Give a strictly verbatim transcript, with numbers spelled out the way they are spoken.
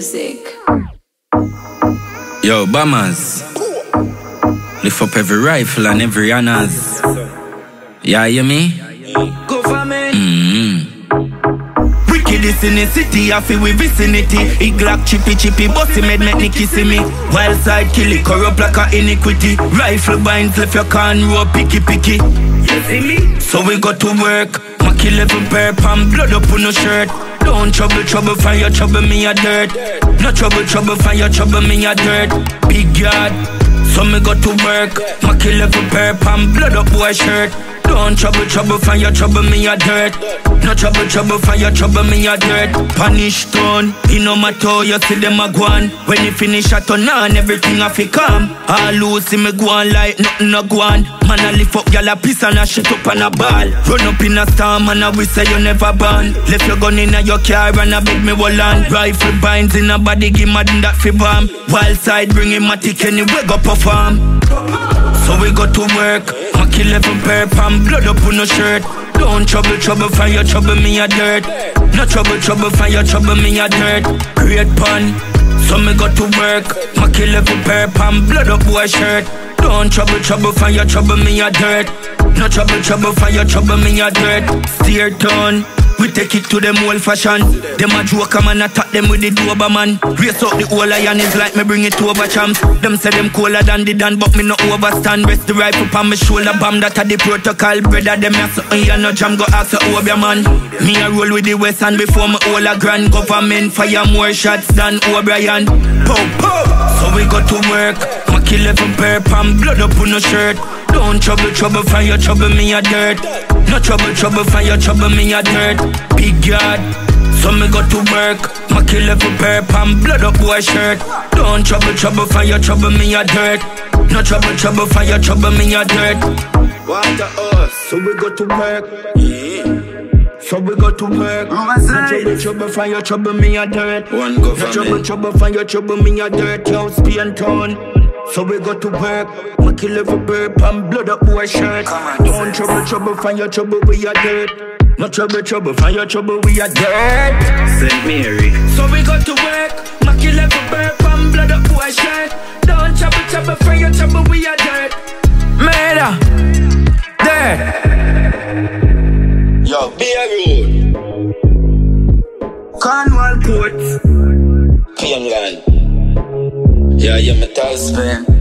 music. Yo, Bammers, lift up every rifle and every honors. Yeah, hear me? Government. Mm-hmm. Wickedest in the city, I feel with vicinity. It glock chippy chippy, bossy made make Nicky see me. Wild side kill it, corrupt like a iniquity. Rifle binds left your can row picky picky. You see me? So we got to work. Macky level burp and blood up on no shirt. Don't trouble trouble find your trouble me a dirt. No trouble trouble find your trouble me a dirt. Big yard. So me got to work. Macky level burp and blood up boy shirt. Don't trouble, trouble, find your trouble, me a dirt. No trouble, trouble, find your trouble, me a dirt. Punish tone, you know my toe, you see them a go on. When you finish a turn on, everything a fi come. All loose, see me go on like nothing a go on. Man a lift up, y'all a piss and a shit up on a ball. Run up in a storm and a we say you never born. Left your gun in a your car and a beg me wall on. Rifle binds in a body, give mad in that fi bomb. Wild side, bring him a tick anyway, go perform. So we got to work. Macky level burp and blood up on no shirt. Don't trouble, trouble, find your trouble, me a dirt. No trouble, trouble, find your trouble, me a dirt. Great pun. So me got to work. Macky level burp and blood up boy shirt. Don't trouble, trouble, find your trouble, me a dirt. No trouble, trouble, find your trouble, me a dirt. Steer turn. We take it to them old fashion. Them a joke man attack them with the Doberman. Race up the whole lion is like me bring it to over champs. Them say them cooler than the Dan but me no overstand. Rest the rifle on my shoulder bam that a the protocol. Brother them a something you no jam go ask a Obia man. Me a roll with the West and before me all a grand government fire more shots than O'Brien. Pow pow. So we got to work. Macky level burp and blood up on no shirt. Don't trouble, trouble, find your trouble, me a dirt. No trouble, trouble, find your trouble, me a dirt. Big yard, so me got to work. Macky level burp and blood up boy shirt. Don't trouble, trouble, find your trouble, me a dirt. No trouble, trouble, find your trouble, me a dirt. Water us, so we got to work. Yeah. So we got to work. No trouble, trouble, find your trouble, me a dirt. One government. No trouble, trouble, find your trouble, me a dirt. Yo, Spain town. So we got to work. Macky level burp and blood up boy shirt. Don't trouble, trouble, find your trouble, we a dirt. No trouble, trouble, find your trouble, we a dirt. Saint Mary. So we got to work. Macky level burp and blood up boy shirt. Don't trouble, trouble, find your trouble, we a dirt. Murder. Dirt. Yo, be a road. Cornwall Court. Pianland. Yeah, yeah, me tell Spain.